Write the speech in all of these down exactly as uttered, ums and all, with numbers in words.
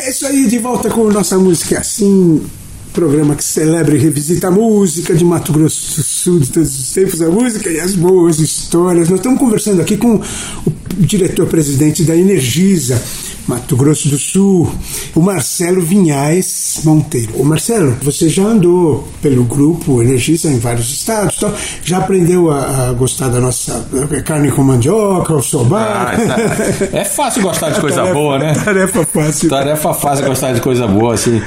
É isso aí, de volta com Nossa Música Assim, programa que celebra e revisita a música de Mato Grosso do Sul de todos os tempos, a música e as boas histórias. Nós estamos conversando aqui com o diretor-presidente da Energisa Mato Grosso do Sul, o Marcelo Vinhais Monteiro. Ô Marcelo, você já andou pelo grupo Energisa em vários estados, então já aprendeu a, a gostar da nossa carne com mandioca, o sobar? Ah, é fácil gostar de coisa tarefa, boa, né? Tarefa fácil. Tarefa fácil gostar de coisa boa, assim.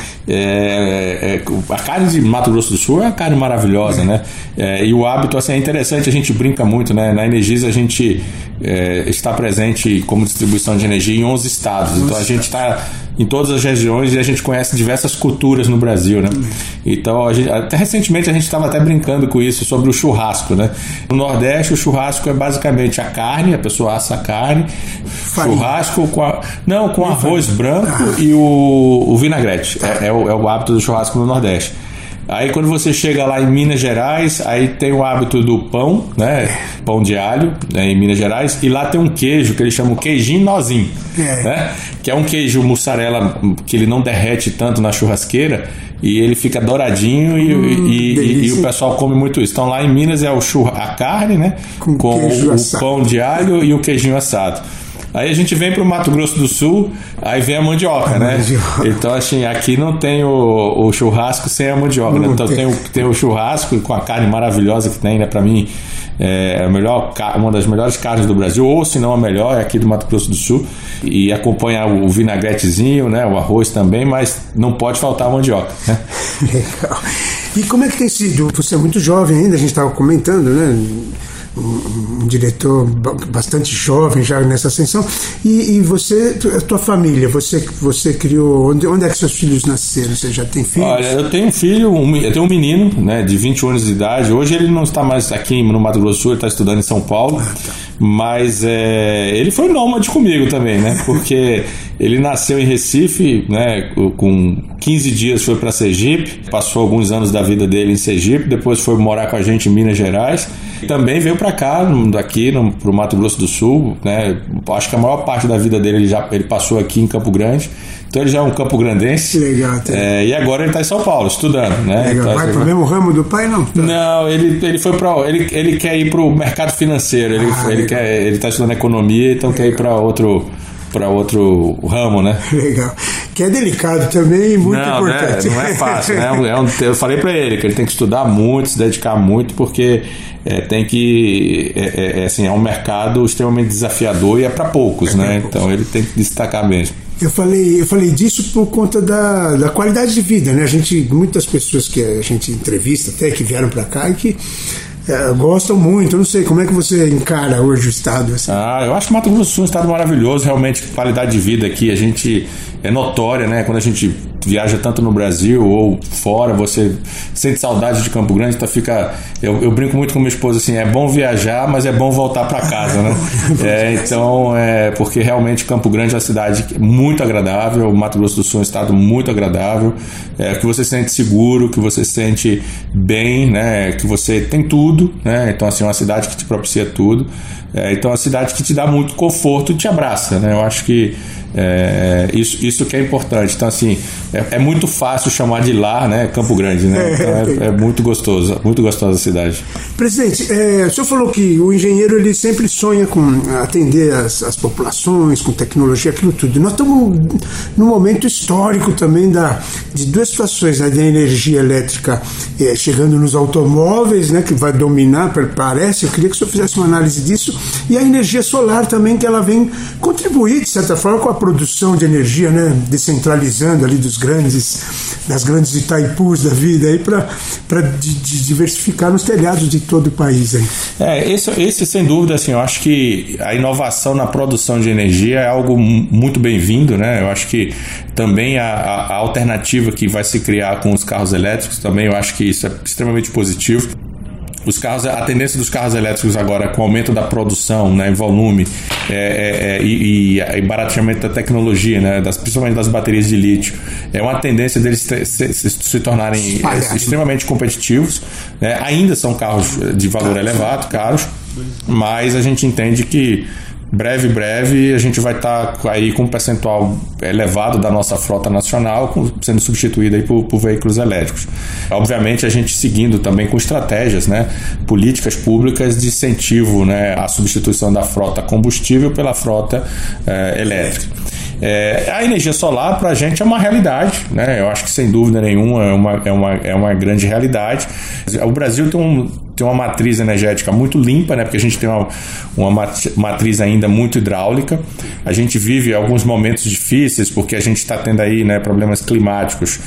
É, é, a carne de Mato Grosso do Sul é uma carne maravilhosa, é. né? É, e o hábito, assim, é interessante, a gente brinca muito, né? Na Energisa a gente é, está presente como distribuição de energia em onze estados. Então a gente está em todas as regiões e a gente conhece diversas culturas no Brasil, né? Então a gente, até recentemente a gente estava até brincando com isso sobre o churrasco, né? No Nordeste o churrasco é basicamente a carne, a pessoa assa a carne, Farinha. churrasco com a, não com arroz branco ah. e o, o vinagrete. É, é, o, é o hábito do churrasco no Nordeste. Aí quando você chega lá em Minas Gerais, aí tem o hábito do pão, né? Pão de alho, né? Em Minas Gerais, e lá tem um queijo que eles chamam queijinho nozinho, é. né? Que é um queijo mussarela que ele não derrete tanto na churrasqueira e ele fica douradinho e, hum, e, e, e o pessoal come muito isso. Então lá em Minas é o churra, a carne, né? Com, com o, o pão de alho e o queijinho assado. Aí a gente vem para o Mato Grosso do Sul, aí vem a mandioca, a né? Mandioca. Então, assim, aqui não tem o, o churrasco sem a mandioca, né? Então tem o, tem o churrasco com a carne maravilhosa que tem, né? Para mim, é a melhor, uma das melhores carnes do Brasil, ou se não a melhor, é aqui do Mato Grosso do Sul. E acompanha o vinagretezinho, né? O arroz também, mas não pode faltar a mandioca, né? Legal. E como é que tem sido? Você é muito jovem ainda, a gente estava comentando, né? Um, um diretor bastante jovem já nessa ascensão. E, e você, a tua família, você, você criou. Onde, onde é que seus filhos nasceram? Você já tem filhos? Olha, eu tenho um filho, um, eu tenho um menino, né, de vinte anos de idade. Hoje ele não está mais aqui no Mato Grosso do Sul, ele está estudando em São Paulo. Ah, tá. Mas é, ele foi nômade comigo também, né? Porque ele nasceu em Recife, né? Com quinze dias foi para Sergipe, passou alguns anos da vida dele em Sergipe, depois foi morar com a gente em Minas Gerais. Também veio para cá, daqui no, pro Mato Grosso do Sul, né? Acho que a maior parte da vida dele ele já ele passou aqui em Campo Grande. Então ele já é um campograndense. Legal, é, e agora ele está em São Paulo, estudando, né? Legal. Então, vai assim, pro mesmo ramo do pai, não? Tá. Não, ele, ele foi para ele, ele quer ir para o mercado financeiro. Ele ah, ele quer ele está estudando economia, então legal. Quer ir para outro para outro ramo, né? Legal. Que é delicado também e muito não, importante. Né? Não é fácil, né? É um, eu falei para ele que ele tem que estudar muito, se dedicar muito, porque é, tem que é, é, assim, é um mercado extremamente desafiador e é para poucos, é né? Poucos. Então ele tem que destacar mesmo. Eu falei, eu falei disso por conta da, da qualidade de vida, né? A gente, muitas pessoas que a gente entrevista até que vieram para cá e que é, gostam muito. Eu não sei, como é que você encara hoje o estado? Assim? Ah, eu acho que Mato Grosso do Sul é um estado maravilhoso, realmente, qualidade de vida aqui, a gente é notória, né? Quando a gente viaja tanto no Brasil ou fora, você sente saudade de Campo Grande, então fica... Eu, eu brinco muito com minha esposa, assim, é bom viajar, mas é bom voltar para casa, né? É, então, é, porque realmente Campo Grande é uma cidade muito agradável, o Mato Grosso do Sul é um estado muito agradável, é, que você se sente seguro, que você se sente bem, né? Que você tem tudo, né? Então, assim, é uma cidade que te propicia tudo. É, então, é uma cidade que te dá muito conforto e te abraça, né? Eu acho que é, isso, isso que é importante. Então, assim, é, é muito fácil chamar de lar, né? Campo Grande, né? Então, é, é muito gostoso, muito gostosa a cidade. Presidente, é, o senhor falou que o engenheiro ele sempre sonha com atender as, as populações, com tecnologia, aquilo tudo. Nós estamos num momento histórico também da, de duas situações, né? Da energia elétrica é, chegando nos automóveis, né? Que vai dominar, parece. Eu queria que o senhor fizesse uma análise disso. E a energia solar também, que ela vem contribuir, de certa forma, com a produção de energia, né? Descentralizando ali dos grandes, das grandes Itaipus da vida aí para diversificar nos telhados de todo o país aí. É, esse, esse sem dúvida, assim, eu acho que a inovação na produção de energia é algo muito bem-vindo, né? Eu acho que também a, a, a alternativa que vai se criar com os carros elétricos também, eu acho que isso é extremamente positivo. Os carros, a tendência dos carros elétricos agora, com o aumento da produção, né, em volume é, é, é, e, e barateamento da tecnologia, né, das, principalmente das baterias de lítio, é uma tendência deles se, se, se tornarem é, extremamente competitivos, né. Ainda são carros de valor elevado, caros, mas a gente entende que breve, breve, a gente vai estar tá aí com um percentual elevado da nossa frota nacional com, sendo substituída aí por, por veículos elétricos. Obviamente, a gente seguindo também com estratégias, né, políticas públicas de incentivo, né, à substituição da frota combustível pela frota eh, elétrica. É, a energia solar para a gente é uma realidade, né? Eu acho que sem dúvida nenhuma é uma, é uma, é uma grande realidade. O Brasil tem, um, tem uma matriz energética muito limpa, né? Porque a gente tem uma, uma matriz ainda muito hidráulica. A gente vive alguns momentos difíceis porque a gente está tendo aí, né, problemas climáticos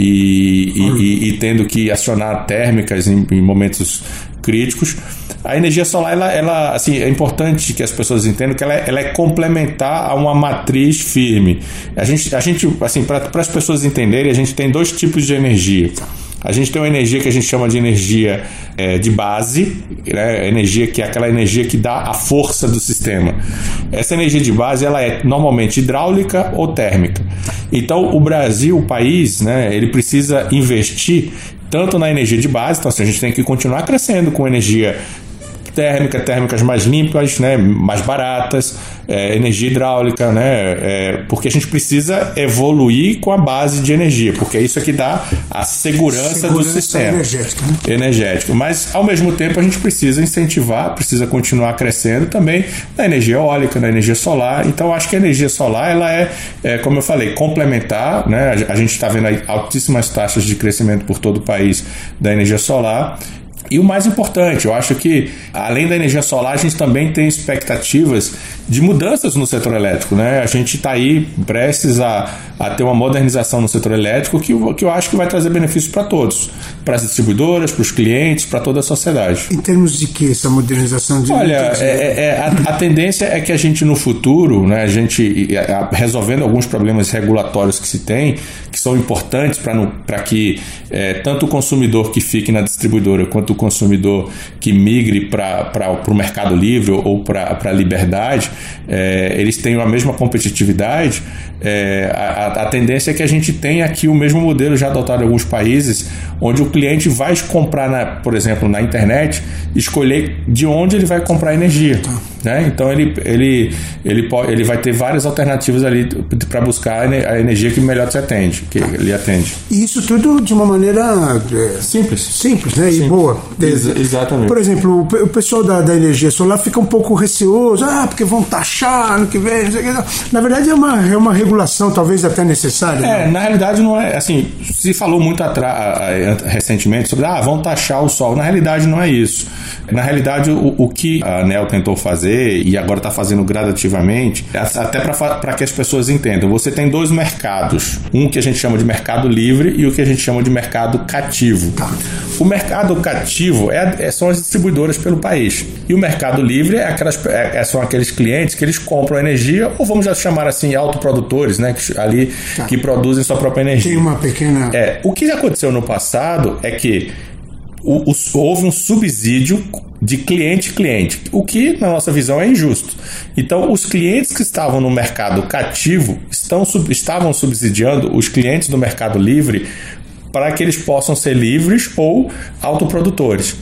e, e, e, e tendo que acionar térmicas em, em momentos críticos. A energia solar, ela, ela, assim, é importante que as pessoas entendam que ela é, ela é complementar a uma matriz firme. A gente, a gente assim, para as pessoas entenderem, a gente tem dois tipos de energia. A gente tem uma energia que a gente chama de energia é, de base, né? Energia que é aquela energia que dá a força do sistema. Essa energia de base, ela é normalmente hidráulica ou térmica. Então, o Brasil, o país, né, ele precisa investir tanto na energia de base, então assim, a gente tem que continuar crescendo com energia térmica, térmicas mais limpas, né, mais baratas, é, energia hidráulica, né, é, porque a gente precisa evoluir com a base de energia, porque é isso que dá a segurança, segurança do sistema energético, né? energético. Mas, ao mesmo tempo, a gente precisa incentivar, precisa continuar crescendo também na energia eólica, na energia solar. Então, acho que a energia solar, ela é, é como eu falei, complementar, né? A gente está vendo aí altíssimas taxas de crescimento por todo o país da energia solar. E o mais importante, eu acho que, além da energia solar, a gente também tem expectativas de mudanças no setor elétrico, né? A gente está aí prestes a, a ter uma modernização no setor elétrico que, que eu acho que vai trazer benefícios para todos, para as distribuidoras, para os clientes, para toda a sociedade. Em termos de que essa modernização? De Olha, é, é, a, a tendência é que a gente no futuro, né, a gente resolvendo alguns problemas regulatórios que se tem, que são importantes para que é, tanto o consumidor que fique na distribuidora quanto o consumidor que migre para o mercado livre ou para a liberdade, é, eles tenham a mesma competitividade. É, a, a tendência é que a gente tenha aqui o mesmo modelo já adotado em alguns países, onde o cliente vai comprar, na, por exemplo, na internet, escolher de onde ele vai comprar energia. Né? Então ele, ele, ele, pode, ele vai ter várias alternativas ali para buscar a energia que melhor te atende, que ele atende. E isso tudo de uma maneira é, simples, simples, né? Simples. E boa. Ex- exatamente. Por exemplo, o pessoal da, da energia solar fica um pouco receoso, ah, porque vão taxar ano que vem, não sei o que. Na verdade é uma, é uma regulação talvez até necessária. É, né? Na realidade não é, assim, se falou muito atra- recentemente sobre, ah, vão taxar o sol. Na realidade não é isso. Na realidade o, o que a ANEEL tentou fazer e agora está fazendo gradativamente, até para que as pessoas entendam, você tem dois mercados, um que a gente chama de mercado livre e o que a gente chama de mercado cativo. O mercado cativo é, é, são as distribuidoras pelo país, e o mercado livre é aquelas, é, são aqueles clientes que eles compram energia, ou vamos já chamar assim, autoprodutores, né, que, ali, tá. que produzem sua própria energia. Tem uma pequena... É, o que aconteceu no passado é que o, o, houve um subsídio de cliente-cliente, o que, na nossa visão, é injusto. Então, os clientes que estavam no mercado cativo estão, sub, estavam subsidiando os clientes do mercado livre para que eles possam ser livres ou autoprodutores.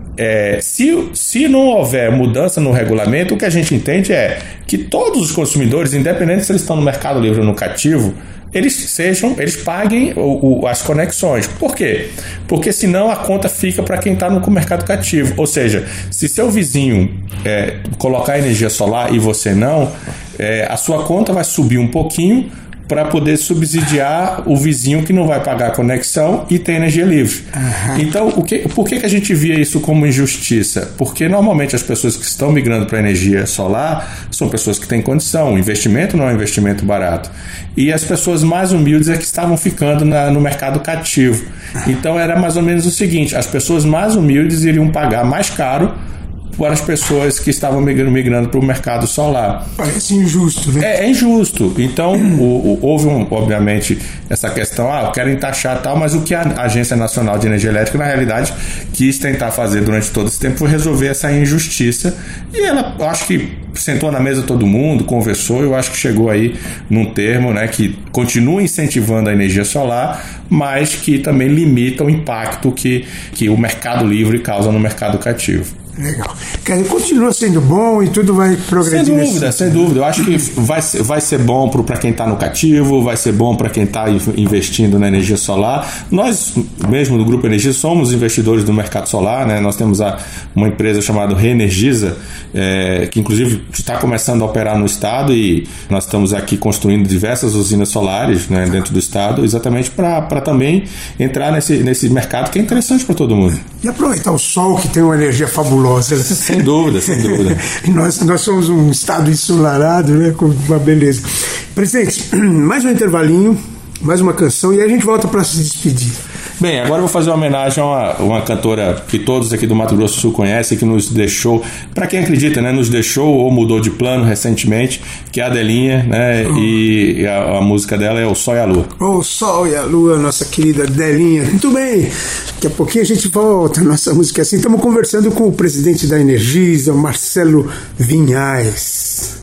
É, se, se não houver mudança no regulamento, o que a gente entende é que todos os consumidores, independente se eles estão no mercado livre ou no cativo, eles sejam, eles paguem o, o, as conexões. Por quê? Porque senão a conta fica para quem está no mercado cativo. Ou seja, se seu vizinho é, colocar energia solar e você não, é, a sua conta vai subir um pouquinho para poder subsidiar o vizinho que não vai pagar a conexão e tem energia livre. Uhum. Então, o que, por que, que a gente via isso como injustiça? Porque normalmente as pessoas que estão migrando para a energia solar são pessoas que têm condição, o investimento não é um investimento barato. E as pessoas mais humildes é que estavam ficando na, no mercado cativo. Então era mais ou menos o seguinte, as pessoas mais humildes iriam pagar mais caro para as pessoas que estavam migrando, migrando para o mercado solar. Parece injusto, né? É, é injusto. Então, o, o, houve, um, obviamente, essa questão, ah, querem taxar tal, mas o que a Agência Nacional de Energia Elétrica, na realidade, quis tentar fazer durante todo esse tempo foi resolver essa injustiça. E ela, eu acho que sentou na mesa todo mundo, conversou, eu acho que chegou aí num termo, né, que continua incentivando a energia solar, mas que também limita o impacto que, que o mercado livre causa no mercado cativo. Legal. Quer dizer, continua sendo bom e tudo vai progredindo. Sem dúvida, sem dúvida. Eu acho que vai ser, vai ser bom para quem está no cativo, vai ser bom para quem está investindo na energia solar. Nós, mesmo do Grupo Energisa, somos investidores do mercado solar, né? Nós temos a, uma empresa chamada Reenergiza, é, que inclusive está começando a operar no estado, e nós estamos aqui construindo diversas usinas solares, né, dentro do estado, exatamente para também entrar nesse, nesse mercado que é interessante para todo mundo. E aproveitar o sol, que tem uma energia fabulosa. Sem dúvida, sem dúvida. E nós, nós somos um estado ensolarado, né, com uma beleza. Presidente, mais um intervalinho, mais uma canção, e aí a gente volta para se despedir. Bem, agora eu vou fazer uma homenagem a uma, uma cantora que todos aqui do Mato Grosso do Sul conhecem, que nos deixou, para quem acredita, né, nos deixou ou mudou de plano recentemente, que é a Adelinha, né, uhum. e a, a música dela é O Sol e a Lua. O Sol e a Lua, nossa querida Adelinha. Muito bem, daqui a pouquinho a gente volta, nossa música é assim. Estamos conversando com o presidente da Energisa, Marcelo Vinhais.